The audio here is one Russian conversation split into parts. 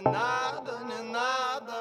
надо, не надо.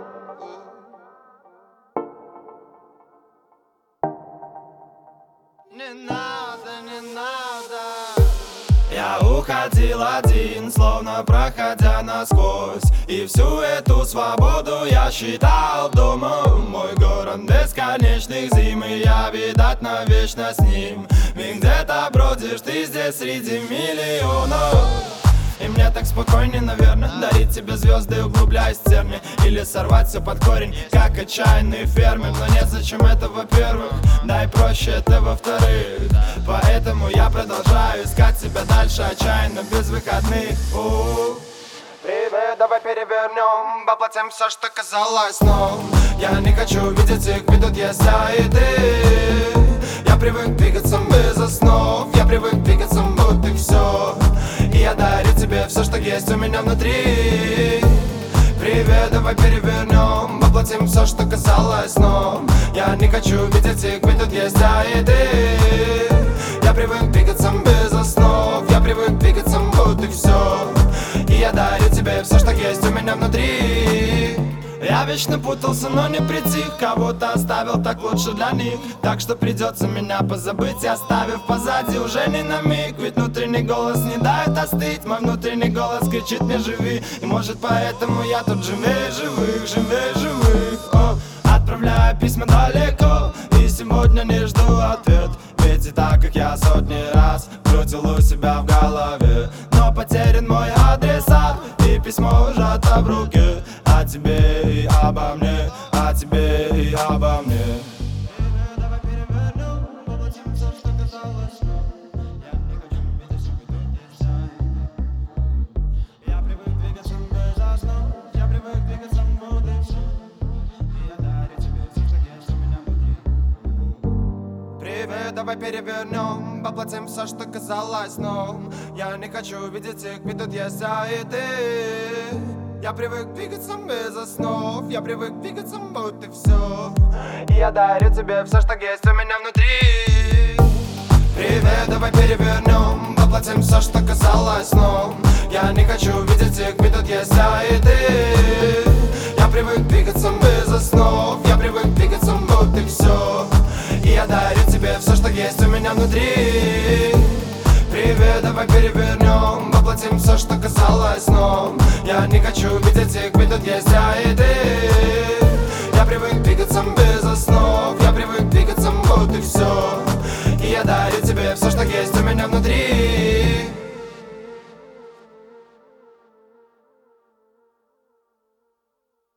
Не надо, не надо. Я уходил один, словно проходя насквозь, и всю эту свободу я считал домом. Мой город бесконечных зим, и я, видать, навечно с ним. Ведь где-то бродишь ты здесь среди миллионов. И мне так спокойнее, наверное, дарить тебе звезды, углубляясь в терни, или сорвать все под корень, как отчаянный фермер. Но нет, зачем это, во-первых, да и проще это, во-вторых. Поэтому я продолжаю искать тебя дальше, отчаянно, без выходных. Привет, давай перевернем, воплотим все, что казалось сном. Я не хочу видеть их, ведь тут есть я и ты. Я привык двигаться без основ, я привык двигаться, вот и все. И я дарю тебе все, что есть у меня внутри. Привет, давай перевернем, воплотим все, что казалось сном. Я не хочу видеть их, ведь тут есть я и ты. Я привык двигаться без основ, я привык двигаться, вот и все. И я дарю тебе все, что есть у меня внутри. Я вечно путался, но не притих. Кого-то оставил, так лучше для них. Так что придется меня позабыть, оставив позади уже не на миг. Ведь внутренний голос не дает остыть. Мой внутренний голос кричит мне: живи. И может поэтому я тут живее живых, живее живых. Отправляю письма далеко, и сегодня не жду ответ. Ведь и так, как я сотни раз крутил у себя в голове, но потерян мой адресат, и письмо сжато в руке. О тебе и обо мне, о тебе и обо мне. Давай перевернем, воплотим все, что казалось сном. Я не хочу видеть, что тут нельзя. Я привык двигаться без основ, я привык двигаться в будущем. И я дарю тебе все, что есть у меня внутри. Привет, давай перевернем, воплотим все, что казалось сном. Я не хочу видеть их, ведь тут есть я и ты. Я привык двигаться без основ, я привык двигаться, вот и все. И я дарю тебе все, что есть у меня внутри. Привет, давай перевернем, воплотим все, что казалось сном. Я не хочу видеть их, ведь тут есть я и ты. Я привык двигаться без основ, я привык двигаться, вот и все. И я дарю тебе все, что есть у меня внутри. Привет, давай перевернем, воплотим все, что казалось сном. Я не хочу видеть их, ведь тут есть я и ты. Я привык двигаться без основ, я привык двигаться, вот и все. И я дарю тебе все, что есть у меня внутри.